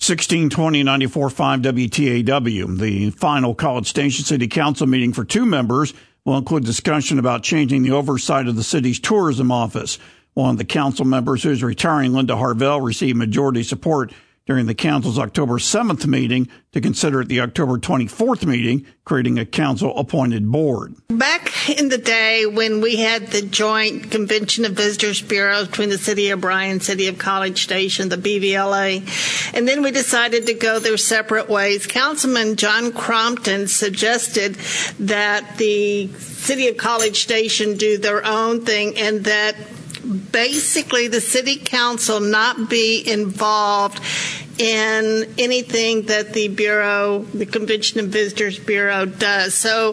1620-94.5 WTAW. The final College Station City Council meeting for two members will include discussion about changing the oversight of the city's tourism office. One of the council members who is retiring, Linda Harvell, received majority support during the council's October 7th meeting to consider at the October 24th meeting creating a council-appointed board. Back in the day when we had the joint Convention of Visitors Bureau between the City of Bryan, City of College Station, the BVLA, and then we decided to go their separate ways, Councilman John Crompton suggested that the City of College Station do their own thing and that basically the city council not be involved in anything that the Bureau, the Convention and Visitors Bureau does. So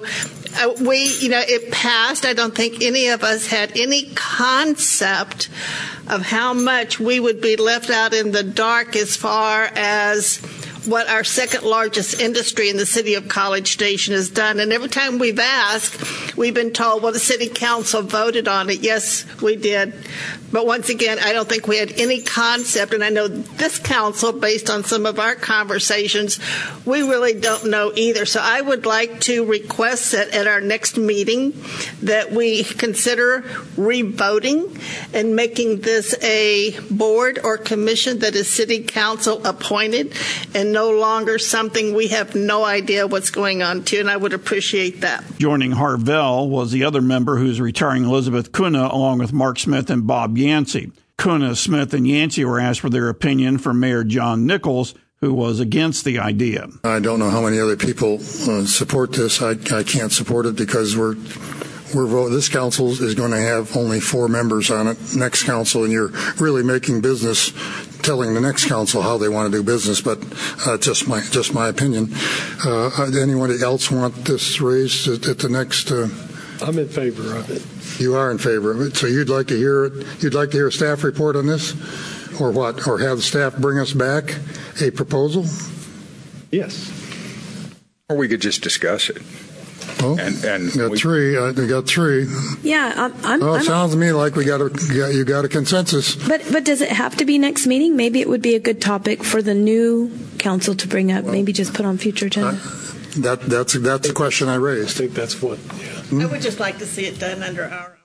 it passed. I don't think any of us had any concept of how much we would be left out in the dark as far as what our second largest industry in the city of College Station has done. And every time we've asked, we've been told, well, the city council voted on it. Yes, we did. But once again, I don't think we had any concept. And I know this council, based on some of our conversations, we really don't know either. So I would like to request that at our next meeting that we consider revoting and making this a board or commission that is city council appointed and no longer something we have no idea what's going on to, and I would appreciate that. Joining Harvell was the other member who's retiring, Elizabeth Kuna, along with Mark Smith and Bob Yancey. Kuna, Smith, and Yancey were asked for their opinion from Mayor John Nichols, who was against the idea. I don't know how many other people support this. I can't support it because this council is going to have only 4 members on it. Next council, and you're really making business, telling the next council how they want to do business. But just my opinion. Anyone else want this raised at the next? I'm in favor of it. You are in favor of it. So you'd like to hear it? You'd like to hear a staff report on this, or what? Or have the staff bring us back a proposal? Yes. Or we could just discuss it. Oh, and got three. We got 3. Yeah, it sounds to me like you got a consensus. But does it have to be next meeting? Maybe it would be a good topic for the new council to bring up. Maybe just put on future agenda. That's a question I raised. I think that's what. Yeah. I would just like to see it done under our.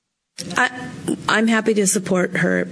I'm happy to support her.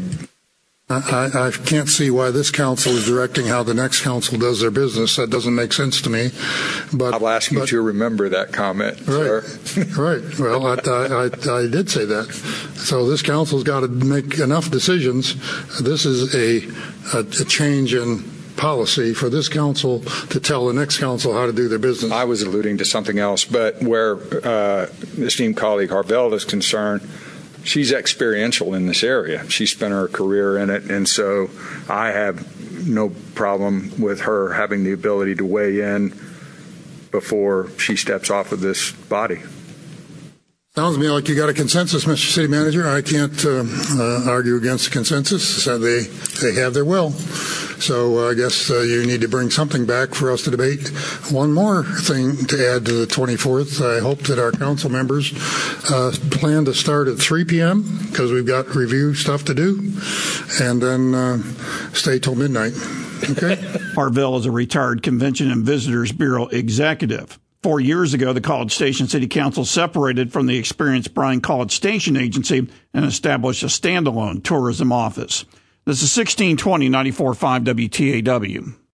I can't see why this council is directing how the next council does their business. That doesn't make sense to me. But I'll ask you to remember that comment, right, sir. Right. Well, I did say that. So this council's got to make enough decisions. This is a change in policy for this council to tell the next council how to do their business. I was alluding to something else, but where esteemed colleague Harvell is concerned, she's experiential in this area. She spent her career in it, and so I have no problem with her having the ability to weigh in before she steps off of this body. Sounds to me like you got a consensus, Mr. City Manager. I can't argue against the consensus. So they have their will. So I guess you need to bring something back for us to debate. One more thing to add to the 24th. I hope that our council members plan to start at 3 p.m. because we've got review stuff to do, and then stay till midnight. Okay? Harvell is a retired Convention and Visitors Bureau executive. 4 years ago, the College Station City Council separated from the experienced Bryan College Station Agency and established a standalone tourism office. This is 1620-94.5 WTAW.